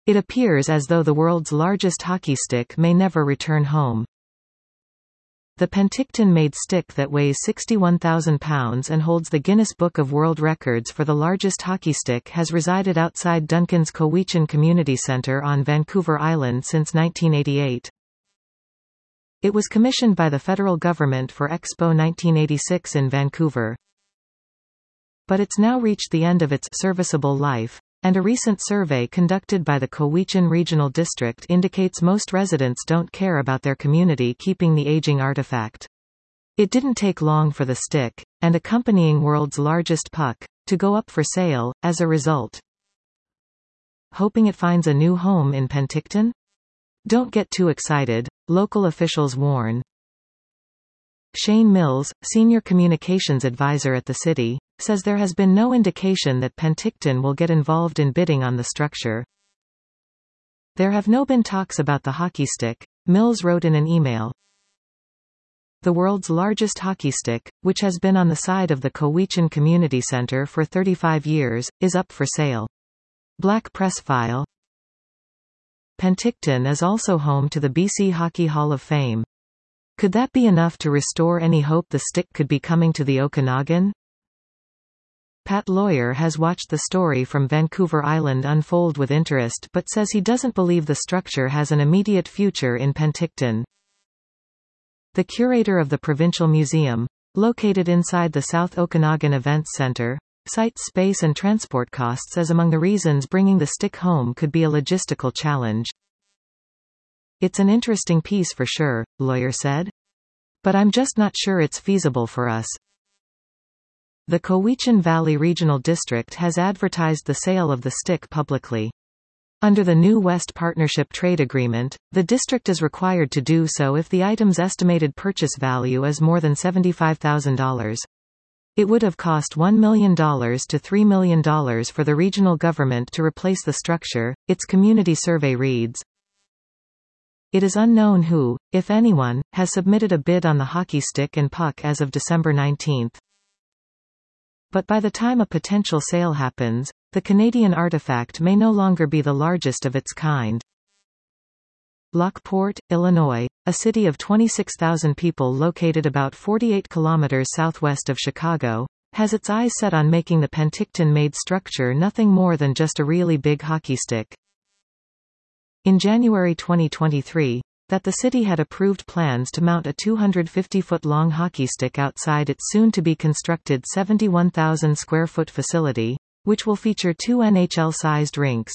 It appears as though the world's largest hockey stick may never return home. The Penticton-made stick that weighs 61,000 pounds and holds the Guinness Book of World Records for the largest hockey stick has resided outside Duncan's Cowichan Community Centre on Vancouver Island since 1988. It was commissioned by the federal government for Expo 1986 in Vancouver. But it's now reached the end of its serviceable life, and a recent survey conducted by the Cowichan Regional District indicates most residents don't care about their community keeping the aging artifact. It didn't take long for the stick, and accompanying world's largest puck, to go up for sale, as a result. Hoping it finds a new home in Penticton? Don't get too excited, local officials warn. Shane Mills, Senior Communications Advisor at the city, says there has been no indication that Penticton will get involved in bidding on the structure. There have no been talks about the hockey stick, Mills wrote in an email. The world's largest hockey stick, which has been on the side of the Cowichan Community Centre for 35 years, is up for sale. Black Press File. Penticton is also home to the BC Hockey Hall of Fame. Could that be enough to restore any hope the stick could be coming to the Okanagan? Pat Lawyer has watched the story from Vancouver Island unfold with interest but says he doesn't believe the structure has an immediate future in Penticton. The curator of the Provincial Museum, located inside the South Okanagan Events Centre, cites space and transport costs as among the reasons bringing the stick home could be a logistical challenge. It's an interesting piece for sure, Lawyer said. But I'm just not sure it's feasible for us. The Cowichan Valley Regional District has advertised the sale of the stick publicly. Under the New West Partnership Trade Agreement, the district is required to do so if the item's estimated purchase value is more than $75,000. It would have cost $1 million to $3 million for the regional government to replace the structure, its community survey reads. It is unknown who, if anyone, has submitted a bid on the hockey stick and puck as of December 19. But by the time a potential sale happens, the Canadian artifact may no longer be the largest of its kind. Lockport, Illinois, a city of 26,000 people located about 48 kilometers southwest of Chicago, has its eyes set on making the Penticton-made structure nothing more than just a really big hockey stick. In January 2023, that the city had approved plans to mount a 250-foot-long hockey stick outside its soon-to-be-constructed 71,000-square-foot facility, which will feature 2 NHL-sized rinks.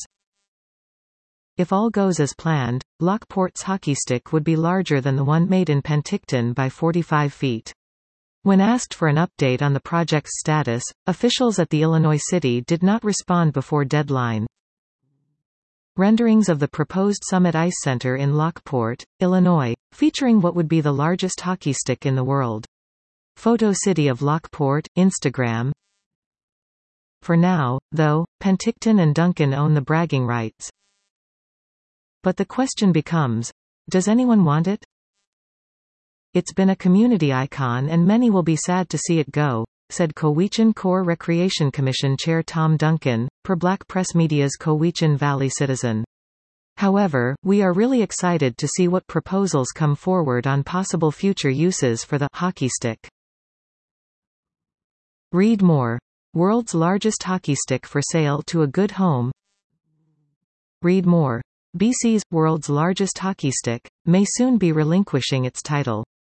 If all goes as planned, Lockport's hockey stick would be larger than the one made in Penticton by 45 feet. When asked for an update on the project's status, officials at the Illinois city did not respond before deadline. Renderings of the proposed Summit Ice Center in Lockport, Illinois, featuring what would be the largest hockey stick in the world. Photo City of Lockport, Instagram. For now, though, Penticton and Duncan own the bragging rights. But the question becomes, does anyone want it? It's been a community icon and many will be sad to see it go, said Cowichan Core Recreation Commission Chair Tom Duncan, per Black Press Media's Cowichan Valley Citizen. However, we are really excited to see what proposals come forward on possible future uses for the hockey stick. Read more. World's largest hockey stick for sale to a good home. Read more. BC's world's largest hockey stick may soon be relinquishing its title.